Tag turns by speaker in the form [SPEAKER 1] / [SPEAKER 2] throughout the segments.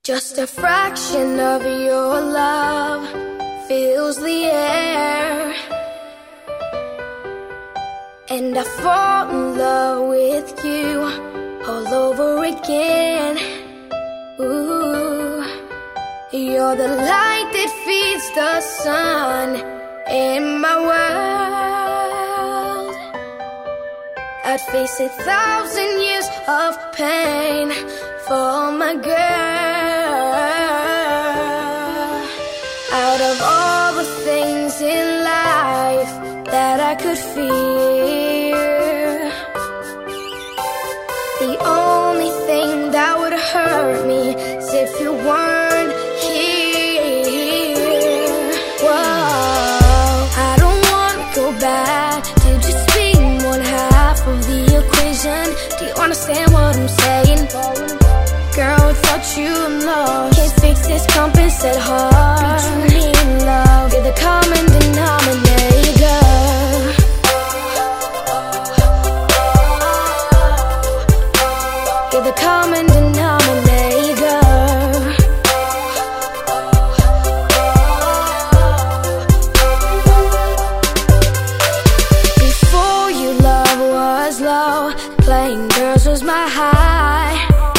[SPEAKER 1] Just a fraction of your love fills the air, and I fall in love with you all over again. Ooh, you're the light that feeds the sun in my world. I'd face 1,000 years of pain for my girl. Out of all the things in life that I could fear, the only thing that would hurt me is if you weren't here. Whoa, I don't wanna go back to just being one half of the equation. Do you understand what I'm saying? Girl, without you I'm lost. Can't fix this compass at heart. Between me and love, you're the common denominator. You're the common denominator. Before you, love was low. Playing girls was my high.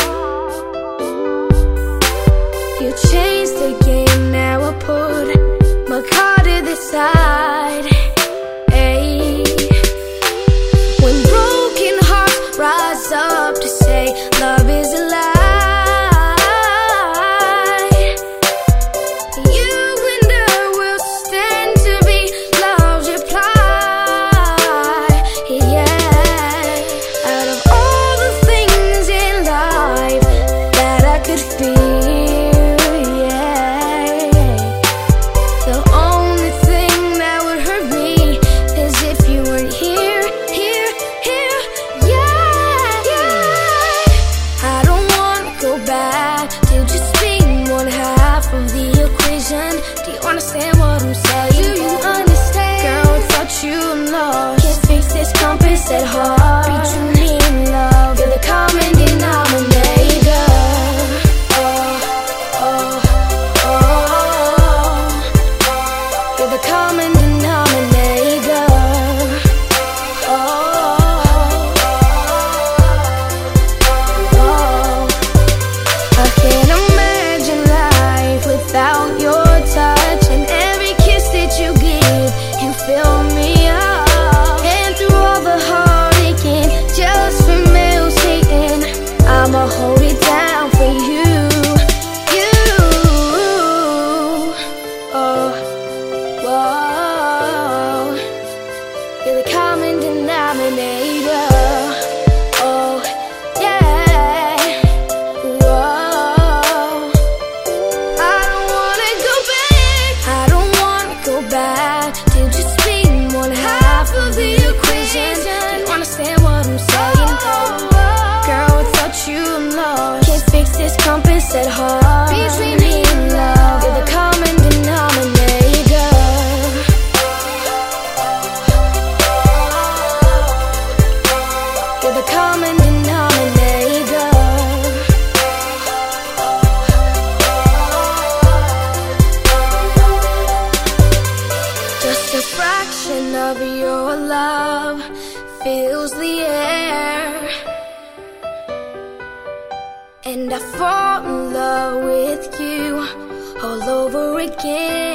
[SPEAKER 1] You changed the game, now I put my card to the side. Hey, when broken hearts rise up to say love is a lie, you and I will stand to be love's reply. Yeah, out of all the things in life that I could feel, do you understand what I'm saying? Do you understand? Girl, without you I'm lost. Can't fix this compass at heart. Between me and love, you're the common denominator. You're the common denominator. I can't imagine life without your touch, and every kiss that you give can fill me up. And through all the heartache and just from males hating, I'ma hold it down for you. You, oh, whoa, you're the common denominator. Oh, yeah, whoa. I don't wanna go back to just being one half of the equation. Do you understand what I'm saying? Girl, without you I'm lost. Can't fix this compass at heart. Between me and love, you're the common denominator. You're the common denominator. Just a fraction of your love fills the air, and I fall in love with you all over again.